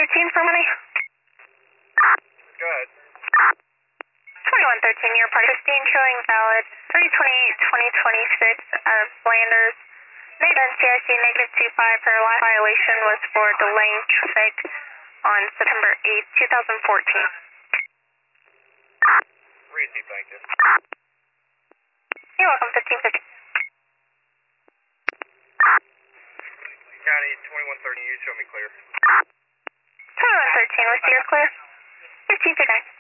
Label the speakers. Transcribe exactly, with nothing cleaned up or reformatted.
Speaker 1: thirteen for money.
Speaker 2: Go ahead.
Speaker 1: twenty-one thirteen, your part fifteen showing valid three twenty-eight twenty twenty-six of Landers. Negative N C I C negative two five. Her last violation was for delaying traffic on September eighth, twenty fourteen.
Speaker 2: Receive, thank you.
Speaker 1: You're welcome, fifteen fifty.
Speaker 2: County twenty-one thirty, you show me clear.
Speaker 1: twenty-one thirteen, was your clear? fifteen fifty.